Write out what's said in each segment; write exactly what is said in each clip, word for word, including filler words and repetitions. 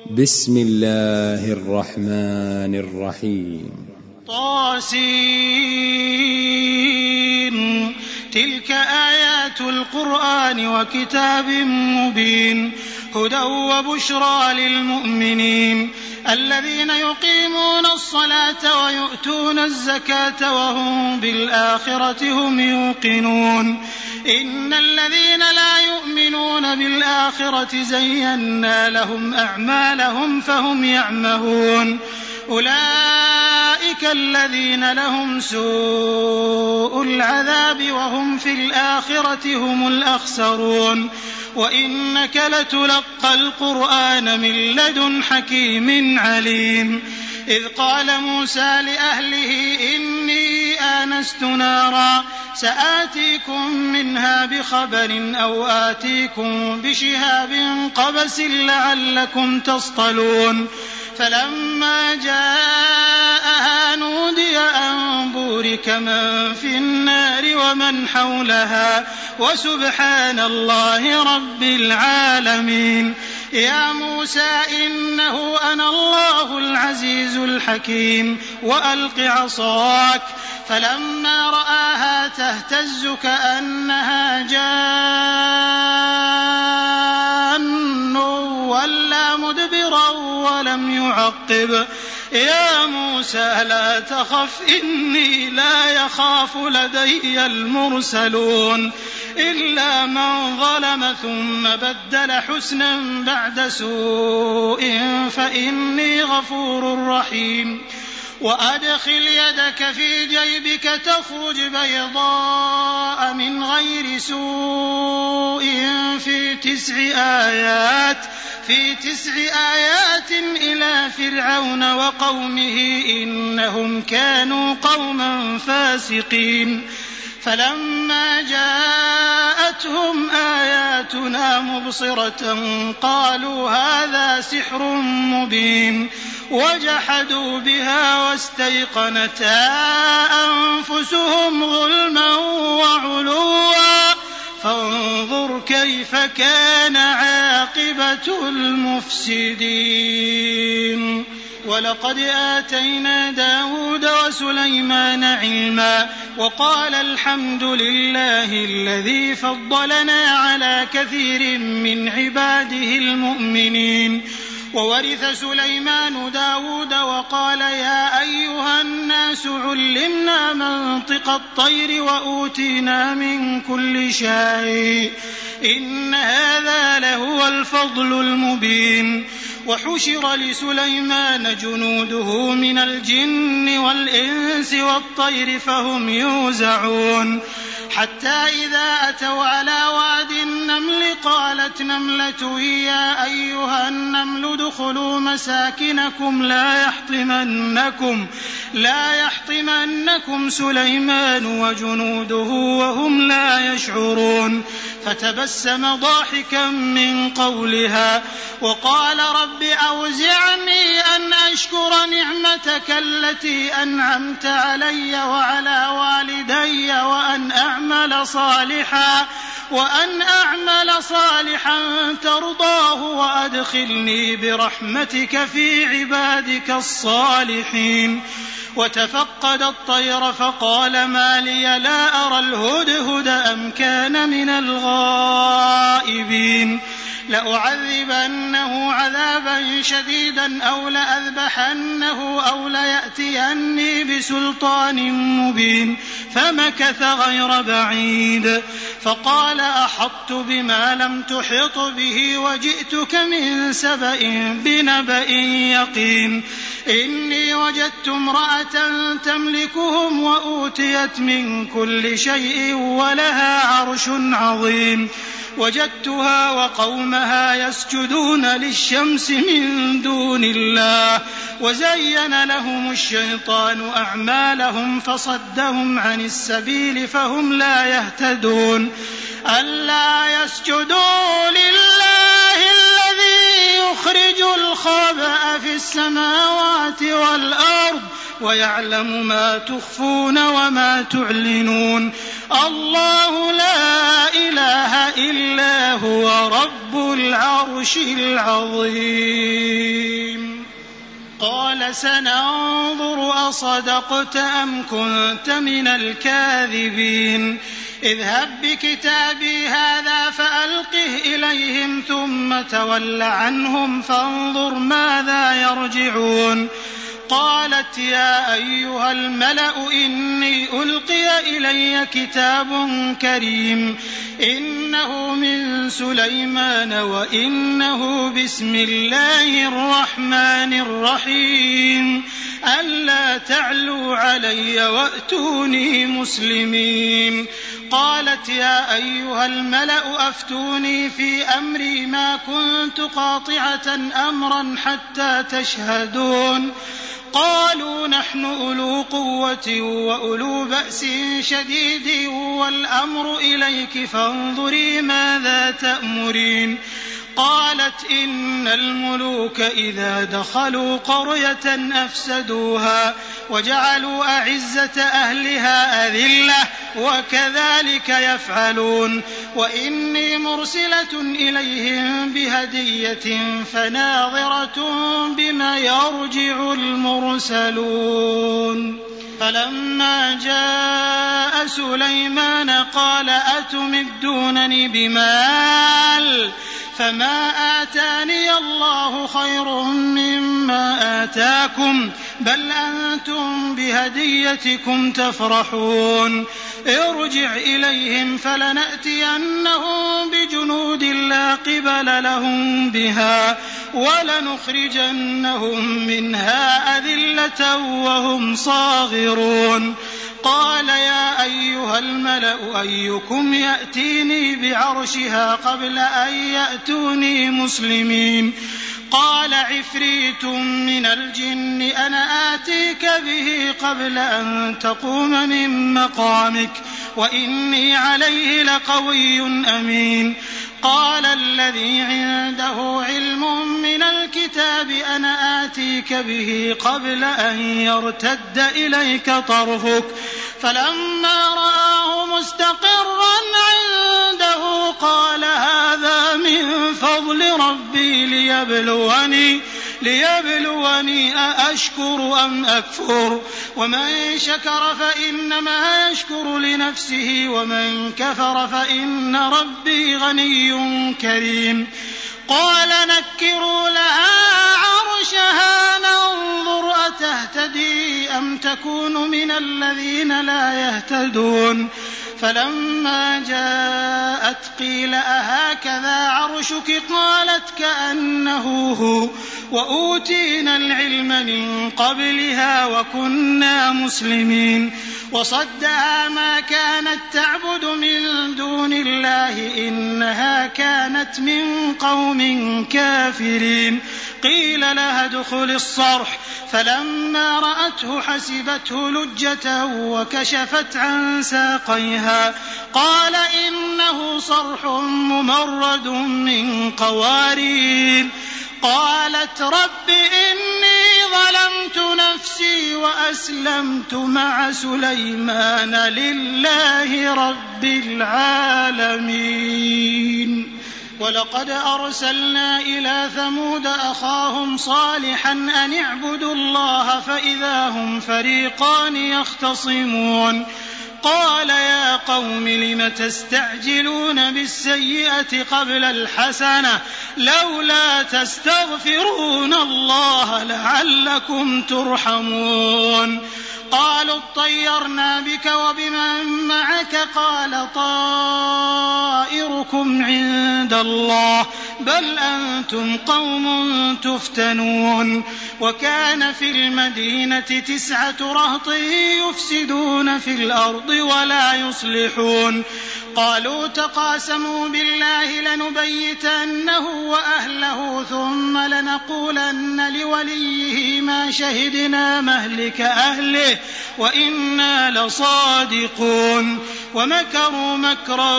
بسم الله الرحمن الرحيم. طاسين. تلك آيات القرآن وكتاب مبين هدى وبشرى للمؤمنين الذين يقيمون الصلاة ويؤتون الزكاة وهم بالآخرة هم يوقنون إن الذين لا يؤمنون بالآخرة زينا لهم أعمالهم فهم يعمهون أولئك الذين لهم سوء العذاب وهم في الآخرة هم الأخسرون وإنك لتلقى القرآن من لدن حكيم عليم إذ قال موسى لأهله إني آنست نارا سآتيكم منها بخبر أو آتيكم بشهاب قبس لعلكم تصطلون فلما جاءها نودي أن بورك من في النار ومن حولها وسبحان الله رب العالمين يا موسى إنه أنا الله العزيز الحكيم وألق عصاك فلما رآها تهتز كأنها جان ولا مدبرا ولم يعقب يا موسى لا تخف إني لا يخاف لدي المرسلون إلا من ظلم ثم بدل حسنا بعد سوء فإني غفور رحيم وأدخل يدك في جيبك تخرج بيضاء من غير سوء في تسع آيات في تسع آيات إلى فرعون وقومه إنهم كانوا قوما فاسقين فلما جاءتهم آياتنا مبصرة قالوا هذا سحر مبين وجحدوا بها واستيقنتها أنفسهم ظلما وعلوا فانظر كيف كان عاقبة المفسدين ولقد آتينا داود وسليمان علما وقال الحمد لله الذي فضلنا على كثير من عباده المؤمنين وورث سليمان داود وقال يا أيها الناس علمنا منطق الطير وأوتينا من كل شيء إن هذا لهو الفضل المبين وحشر لسليمان جنوده من الجن والإنس والطير فهم يوزعون حتى إذا أتوا على واد النمل قالت نملة يا أيها النمل ادخلوا مساكنكم لا يحطمنكم لا يحطمنكم سليمان وجنوده وهم لا يشعرون فتبسم ضاحكا من قولها وقال رب أوزعني أن أشكر نعمتك التي أنعمت علي وعلى والدي وأن أعمل صالحا وأن أعمل صالحا ترضاه وأدخلني برحمتك في عبادك الصالحين وتفقد الطير فقال ما لي لا أرى الهدهد أم كان من الغائبين لأعذبنه عذابا شديدا أو لأذبحنه أو ليأتيني بسلطان مبين فمكث غير بعيد فقال أحطت بما لم تحط به وجئتك من سبأ بنبأ يقين إني وجدت امرأة تملكهم وأوتيت من كل شيء ولها عرش عظيم وجدتها وقومها يسجدون للشمس من دون الله وزين لهم الشيطان أعمالهم فصدهم عن السبيل فهم لا يهتدون ألا يسجدوا لله الذي يخرج الخبأ في السماوات والأرض ويعلم ما تخفون وما تعلنون الله لا إله إلا هو رب العرش العظيم. قال سننظر أصدقت أم كنت من الكاذبين اذهب بكتابي هذا فألقه إليهم ثم تول عنهم فانظر ماذا يرجعون قالت يا أيها الملأ إني ألقي إلي كتاب كريم إنه من سليمان وإنه بسم الله الرحمن الرحيم ألا تعلوا علي وأتوني مسلمين قالت يا أيها الملأ أفتوني في أمري ما كنت قاطعة أمرا حتى تشهدون قالوا نحن أولو قوة وأولو بأس شديد والأمر إليك فانظري ماذا تأمرين قالت إن الملوك إذا دخلوا قرية أفسدوها وجعلوا أعزة أهلها أذلة وكذلك يفعلون وإني مرسلة إليهم بهدية فناظرة بما يرجع المرسلون فلما جاء سليمان قال أتمدونني بمال فما آتاني الله خير مما آتاكم بل أنتم بهديتكم تفرحون ارجع إليهم فلنأتينهم بجنود لا قبل لهم بها ولنخرجنهم منها أذلة وهم صاغرون قال يا أيها الملأ أيكم يأتيني بعرشها قبل أن يأتوني مسلمين قال عفريت من الجن أنا آتيك به قبل أن تقوم من مقامك وإني عليه لقوي أمين قال الذي عنده علم من الكتاب أنا آتيك به قبل أن يرتد إليك طرفك فلما رآه مستقرا عنده قال هذا من فضل ربي ليبلوني ليبلوني أأشكر أم أكفر ومن شكر فإنما يشكر لنفسه ومن كفر فإن ربي غني كريم قال نكروا لها عرشها ننظر أتهتدي أم تكون من الذين لا يهتدون فلما جاءت قيل أهكذا عرشك قالت كأنه هو وأوتينا العلم من قبلها وكنا مسلمين وصدها ما كانت تعبد من دون الله إنها كانت من قوم كافرين قيل لها ادخل الصرح فلما رأته حسبته لجة وكشفت عن ساقيها قال إنه صرح ممرد من قوارير قالت رب إني ظلمت نفسي وأسلمت مع سليمان لله رب العالمين ولقد أرسلنا إلى ثمود أخاهم صالحا أن اعبدوا الله فإذا هم فريقان يختصمون قال يا قوم لم تستعجلون بالسيئة قبل الحسنة لولا تستغفرون الله لعلكم ترحمون قالوا اطيرنا بك وبمن معك قال طائركم عند الله بل أنتم قوم تفتنون وكان في المدينة تسعة رهط يفسدون في الأرض ولا يصلحون قالوا تقاسموا بالله لنبيتنه وأهله ثم لنقولن لوليه ما شهدنا مهلك أهله وإنا لصادقون ومكروا مكرا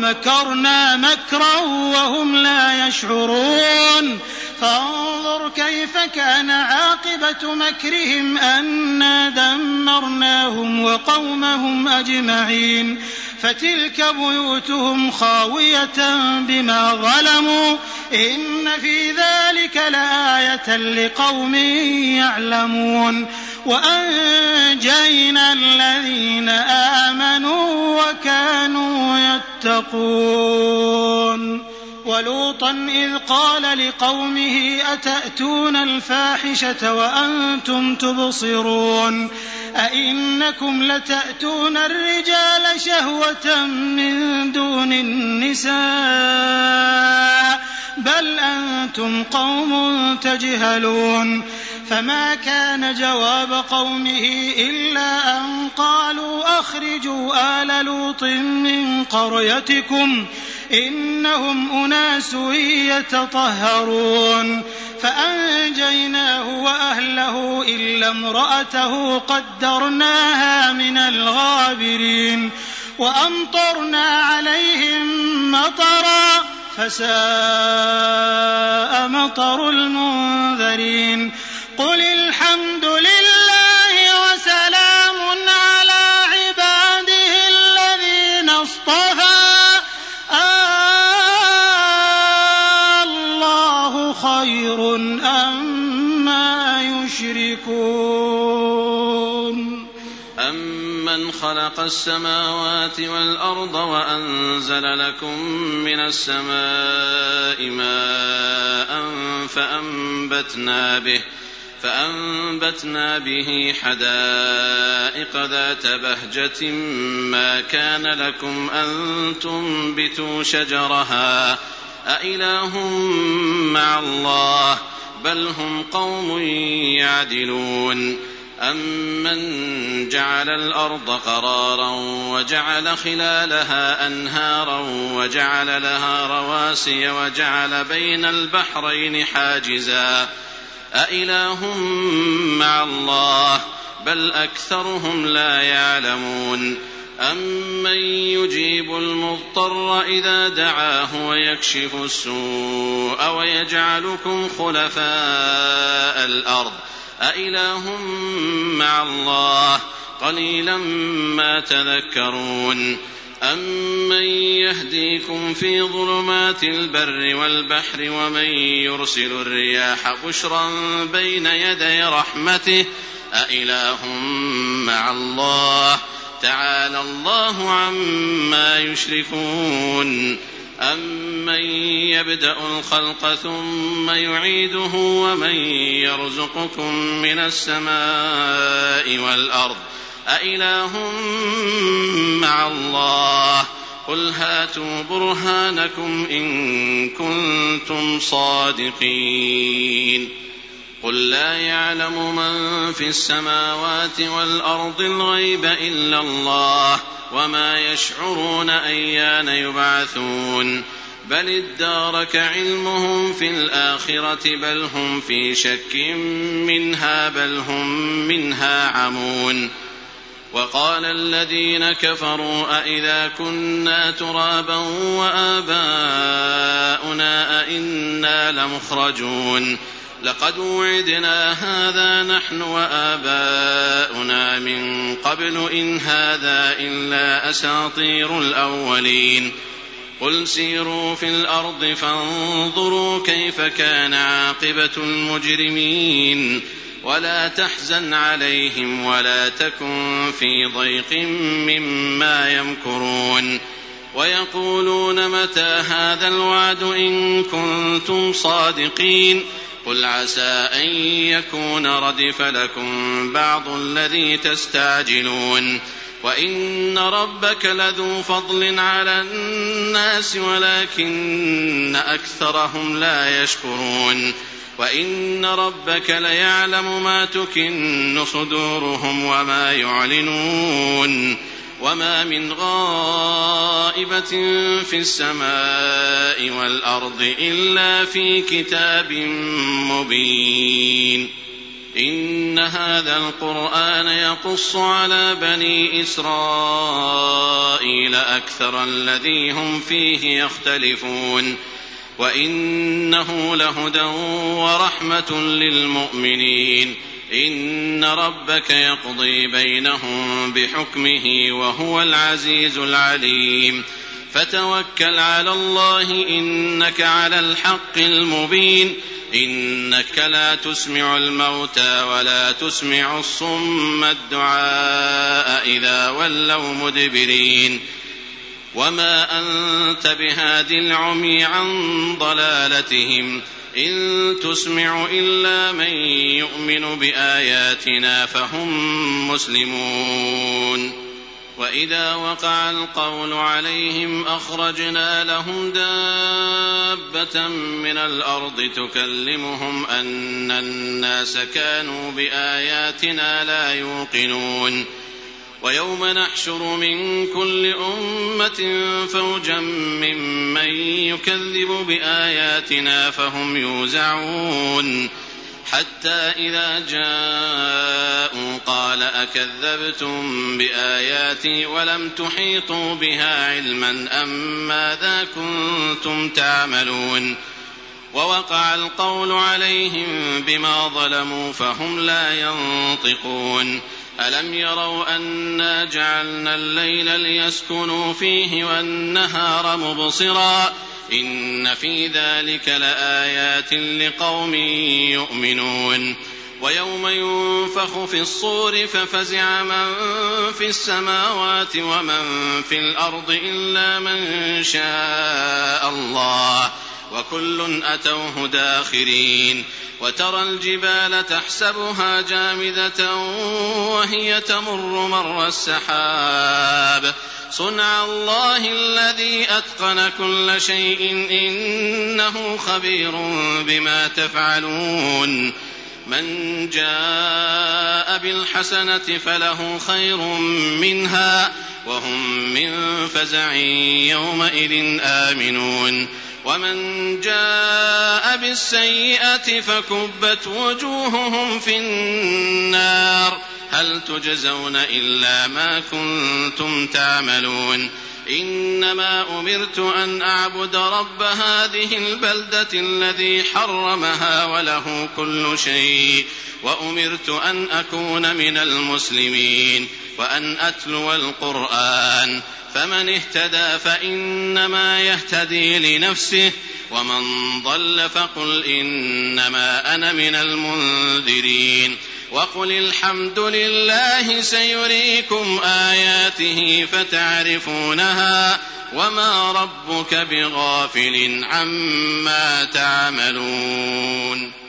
ومكرنا مكرا وهم لا يشعرون فانظر كيف فكيف كان عاقبة مكرهم أنا دمرناهم وقومهم أجمعين فتلك بيوتهم خاوية بما ظلموا إن في ذلك لآية لقوم يعلمون وأنجينا الذين آمنوا وكانوا يتقون ولوطا إذ قال لقومه أتأتون الفاحشة وأنتم تبصرون أئنكم لتأتون الرجال شهوة من دون النساء بل أنتم قوم تجهلون فما كان جواب قومه إلا أن قالوا أخرجوا آل لوط من قريتكم إنهم أناس يتطهرون فأنجيناه وأهله إلا امرأته قدرناها من الغابرين وأمطرنا عليهم مطرا فساء مطر المنذرين قل الحمد لله وسلام على عباده الذين اصطفى الله خير أما يشركون أمن خلق السماوات والأرض وأنزل لكم من السماء ماء فأنبتنا به فأنبتنا به حدائق ذات بهجة ما كان لكم أن تنبتوا شجرها أإله مع الله بل هم قوم يعدلون أمن جعل الأرض قرارا وجعل خلالها أنهارا وجعل لها رواسي وجعل بين البحرين حاجزا أإله مع الله بل أكثرهم لا يعلمون أمن يجيب المضطر إذا دعاه ويكشف السوء ويجعلكم خلفاء الأرض أإله مع الله قليلا ما تذكرون أمن يهديكم في ظلمات البر والبحر ومن يرسل الرياح بشرا بين يدي رحمته أإله مع الله تعالى الله عما يشركون أمن يبدأ الخلق ثم يعيده ومن يرزقكم من السماء والأرض أإله مع الله قل هاتوا برهانكم إن كنتم صادقين قل لا يعلم من في السماوات والأرض الغيب إلا الله وما يشعرون أيان يبعثون بل ادارك علمهم في الآخرة بل هم في شك منها بل هم منها عمون وقال الذين كفروا أئذا كنا ترابا وآباؤنا أئنا لمخرجون لقد وعدنا هذا نحن وآباؤنا من قبل إن هذا إلا أساطير الأولين قل سيروا في الأرض فانظروا كيف كان عاقبة المجرمين ولا تحزن عليهم ولا تكن في ضيق مما يمكرون ويقولون متى هذا الوعد إن كنتم صادقين قل عسى أن يكون ردف لكم بعض الذي تستعجلون وإن ربك لذو فضل على الناس ولكن أكثرهم لا يشكرون وإن ربك ليعلم ما تكن صدورهم وما يعلنون وما من غائبة في السماء والأرض إلا في كتاب مبين إن هذا القرآن يقص على بني إسرائيل أكثر الذي هم فيه يختلفون وإنه لهدى ورحمة للمؤمنين. إن ربك يقضي بينهم بحكمه وهو العزيز العليم. فتوكل على الله إنك على الحق المبين. إنك لا تسمع الموتى ولا تسمع الصم الدعاء إذا ولوا مدبرين. وما أنت بهاد العمي عن ضلالتهم إن تسمع إلا من يؤمن بآياتنا فهم مسلمون. وإذا وقع القول عليهم أخرجنا لهم دابة من الأرض تكلمهم أن الناس كانوا بآياتنا لا يوقنون. ويوم نحشر من كل أمة فوجا ممن يكذب بآياتنا فهم يوزعون حتى إذا جاءوا قال أكذبتم بآياتي ولم تحيطوا بها علما أم ماذا كنتم تعملون. ووقع القول عليهم بما ظلموا فهم لا ينطقون. ألم يروا أنا جعلنا الليل ليسكنوا فيه والنهار مبصرا إن في ذلك لآيات لقوم يؤمنون. ويوم ينفخ في الصور ففزع من في السماوات ومن في الأرض إلا من شاء الله وكل أتوه داخرين. وترى الجبال تحسبها جامدة وهي تمر مر السحاب صنع الله الذي أتقن كل شيء إنه خبير بما تفعلون. من جاء بالحسنة فله خير منها وهم من فزع يومئذ آمنون. ومن جاء بالسيئة فكبت وجوههم في النار هل تجزون إلا ما كنتم تعملون. إنما أمرت أن أعبد رب هذه البلدة الذي حرمها وله كل شيء وأمرت أن أكون من المسلمين وأن أتلو القرآن فمن اهتدى فإنما يهتدي لنفسه ومن ضل فقل إنما أنا من المنذرين. وقل الحمد لله سيريكم آياته فتعرفونها وما ربك بغافل عما تعملون.